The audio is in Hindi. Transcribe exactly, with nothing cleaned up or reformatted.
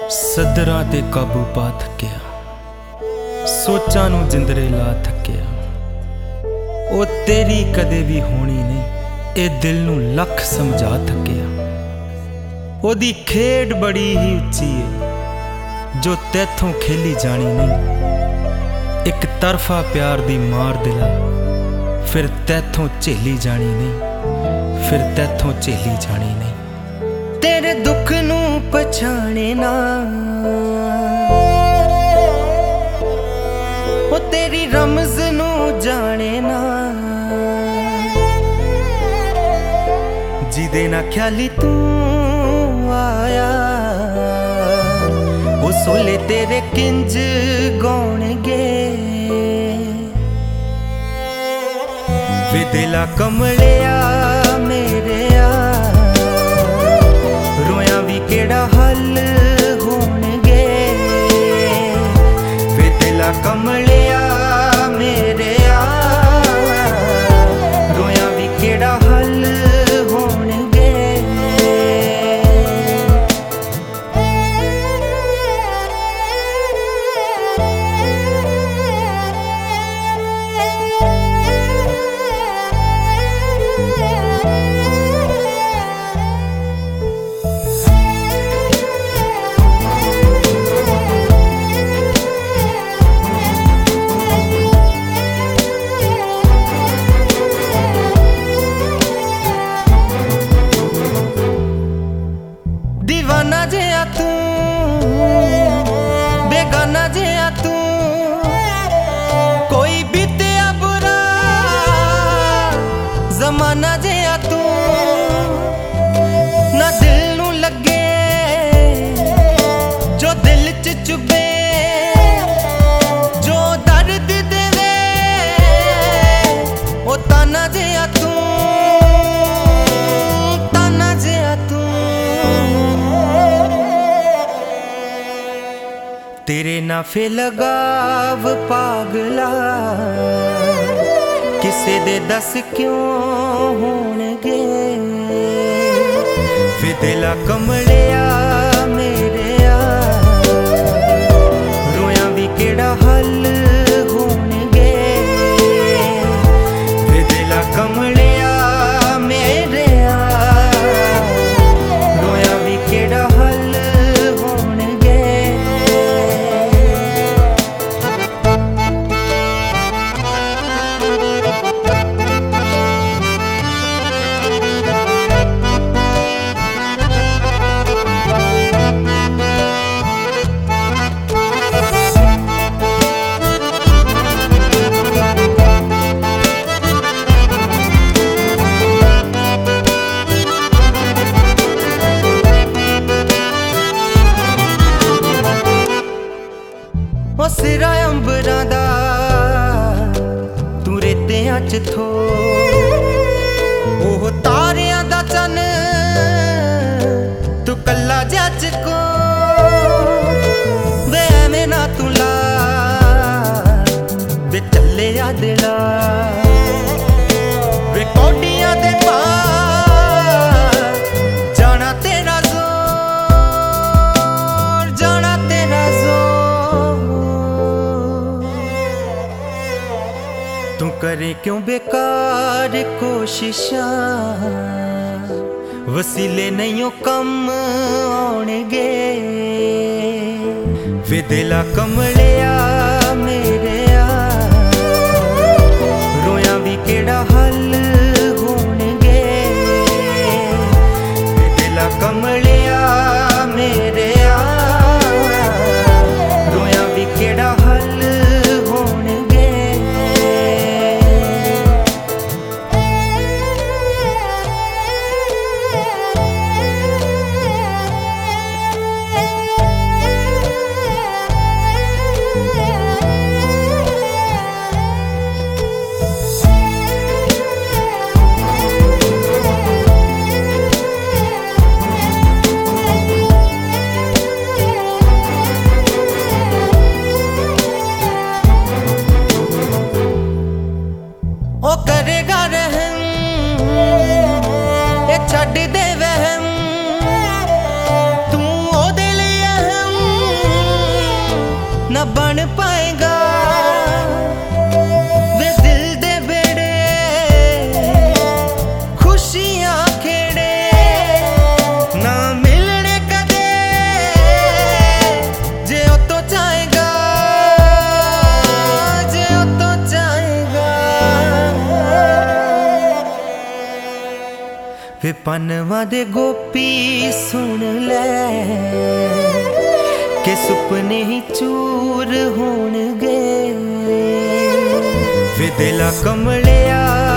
सदरां ते काबू पा थकिया, सोचां नूं जिंदरे ला थकिया। ओ तेरी कदे भी होनी नहीं, ए दिल नूं लख समझा थकिया। ओदी खेड बड़ी ही उच्ची है जो तैथों खेली जानी नहीं। एक तरफा प्यार दी मार दिला फिर तैथों झेली जानी नहीं, फिर तैथों झेली जानी नहीं। तेरे दुख नूं पछाणे ना, ओ तेरी रमज नूं जाने ना। जिदे ना ख्याली तू आया, ओ सोले तेरे किंज गौणगे। वे दिला कमलिया मेरे आ, रोया भी केड़ा हल होणगे। वे दिला कमलिया मेरे आ, रोया भी केड़ा हल होणगे। दीवाना जिया तू, बेगाना जिया तू, कोई बीतिया बुरा जमाना जिया तू। ना दिल नू लगे जो दिल च चुभे, जो दर्द देवे ओ ताना जिया तू, ताना जिया तू। तेरे नाफे लगाव पागला, किसे दे दस क्यों होणगे। वे दिला कमलिया मेरे आ, रोया भी केड़ा हल होणगे। वे दिला कमलिया मेरे आ, रोया भी केड़ा हल होणगे। ओ सिरा अंबरां दा तू रेतियां च थो, ओह तारियां दा चन तू कल्ला जज को। वे ऐवें ना तू ला वे चले आ दिला, वे कोडियां दे पार जाना तेरा जोर, जाना तेरा जोर। तू करे क्यों बेकार कोशिशां, वसीले नहीं ओ कम आउणगे। वे दिला कमलिया मेरे आ, रोया भी केड़ा हल होणगे। वे दिला कमलिया मेरे आ, रोया भी केड़ा हल होणगे। न बन पाएगा। वे दिल दे बेड़े खुशियां खेड़े ना मिलने कदे जे ओ तो चाहेगा, जे ओ तो चाहेगा। वे पनवा दे गोपी सुन ले के सुपने ही चूर होणगे। वे दिला कमलिया